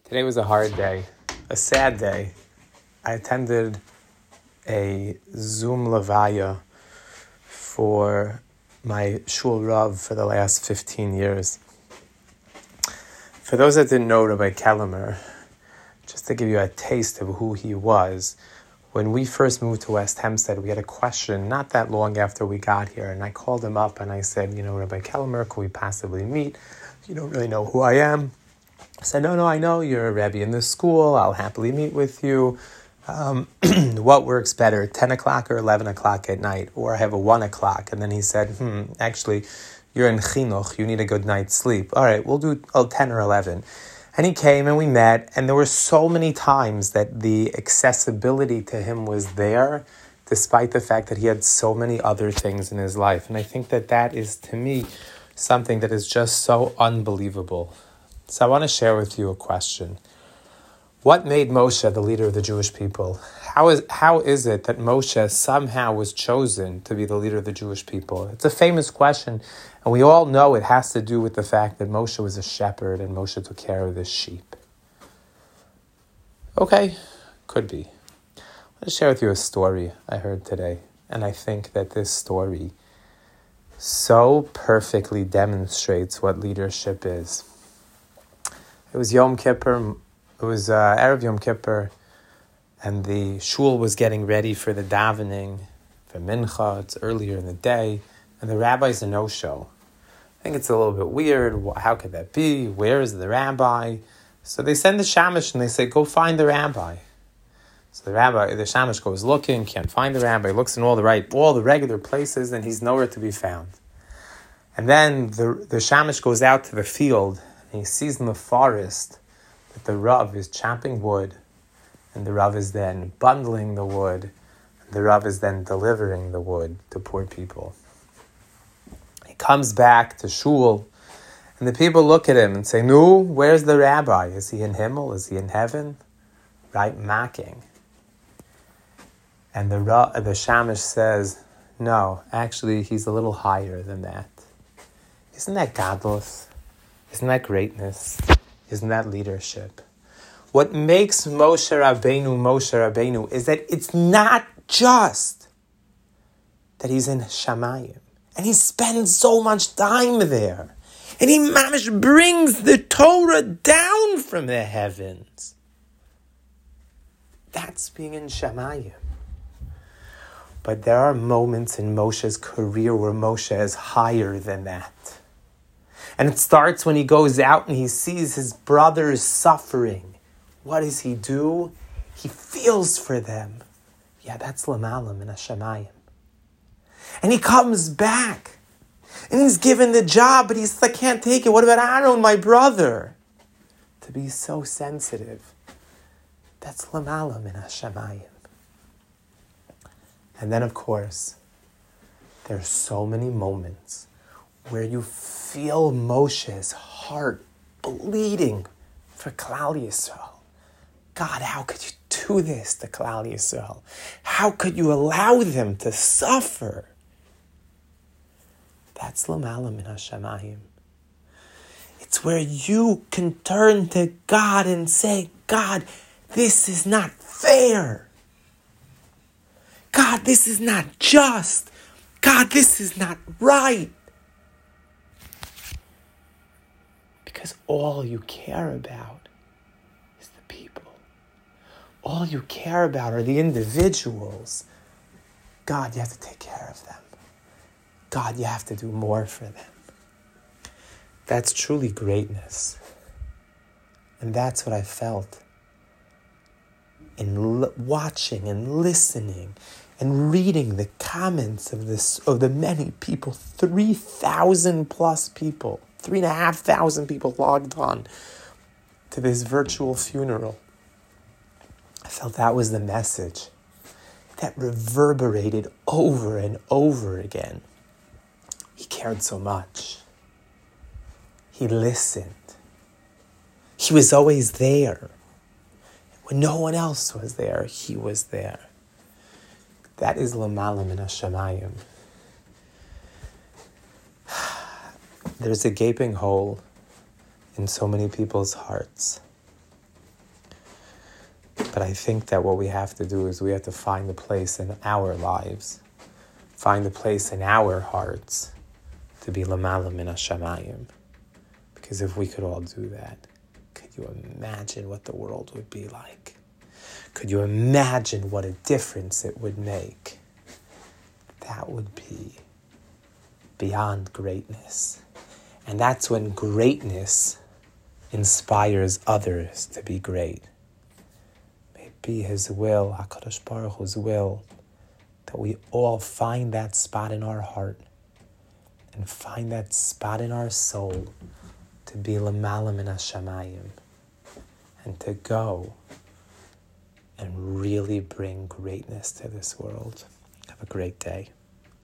Today was a hard day, a sad day. I attended a Zoom Levaya for my Shul Rav for the last 15 years. For those that didn't know Rabbi Kellemer, just to give you a taste of who he was, when we first moved to West Hempstead, we had a question not that long after we got here, and I called him up and I said, Rabbi Kellemer, could we possibly meet? You don't really know who I am. I said, no, I know you're a Rebbe in this school. I'll happily meet with you. What works better, 10 o'clock or 11 o'clock at night? Or I have a 1 o'clock. And then he said, actually, you're in Chinuch. You need a good night's sleep. All right, we'll do 10 or 11. And he came and we met. And there were so many times that the accessibility to him was there, despite the fact that he had so many other things in his life. And I think that is, to me, something that is just so unbelievable. So I want to share with you a question. What made Moshe the leader of the Jewish people? How is it that Moshe somehow was chosen to be the leader of the Jewish people? It's a famous question, and we all know it has to do with the fact that Moshe was a shepherd and Moshe took care of the sheep. Okay, could be. I'll share with you a story I heard today, and I think that this story so perfectly demonstrates what leadership is. It was Yom Kippur. It was Erev Yom Kippur, and the shul was getting ready for the davening for Mincha. It's earlier in the day, and the rabbi's a no-show. I think it's a little bit weird. How could that be? Where is the rabbi? So they send the shamash and they say, go find the rabbi. So the shamash goes looking, can't find the rabbi, looks in all the regular places, and he's nowhere to be found. And then the shamash goes out to the field, and he sees in the forest that the Rav is chopping wood, and the Rav is then bundling the wood, and the Rav is then delivering the wood to poor people. He comes back to shul, and the people look at him and say, "No, where's the rabbi? Is he in Himmel? Is he in heaven?" Right, mocking. And the shamash says, "No, actually, he's a little higher than that." Isn't that godless? Isn't that greatness? Isn't that leadership? What makes Moshe Rabbeinu is that it's not just that he's in Shamayim and he spends so much time there and he mamish brings the Torah down from the heavens. That's being in Shamayim. But there are moments in Moshe's career where Moshe is higher than that. And it starts when he goes out and he sees his brothers suffering. What does he do? He feels for them. Yeah, that's Lamalam in Hashemayim. And he comes back. And he's given the job, but I can't take it. What about Aaron, my brother? To be so sensitive. That's Lamalam in Hashemayim. And then, of course, there are so many moments where you feel Moshe's heart bleeding for Klal Yisrael. God, how could you do this to Klal Yisrael? How could you allow them to suffer? That's Lamalam in Hashemayim. It's where you can turn to God and say, God, this is not fair. God, this is not just. God, this is not right. Because all you care about is the people. All you care about are the individuals. God, you have to take care of them. God, you have to do more for them. That's truly greatness. And that's what I felt in watching and listening and reading the comments of the many people, 3,000 plus people, 3,500 people logged on to this virtual funeral. I felt that was the message that reverberated over and over again. He cared so much. He listened. He was always there. When no one else was there, he was there. That is Lamalam in Hashemayim. There's a gaping hole in so many people's hearts. But I think that what we have to do is we have to find the place in our lives, find the place in our hearts to be Lamala Min HaShamayim. Because if we could all do that, could you imagine what the world would be like? Could you imagine what a difference it would make? That would be beyond greatness. And that's when greatness inspires others to be great. May it be His will, HaKadosh Baruch Hu's will, that we all find that spot in our heart and find that spot in our soul to be Lamala Min HaShamayim and to go and really bring greatness to this world. Have a great day.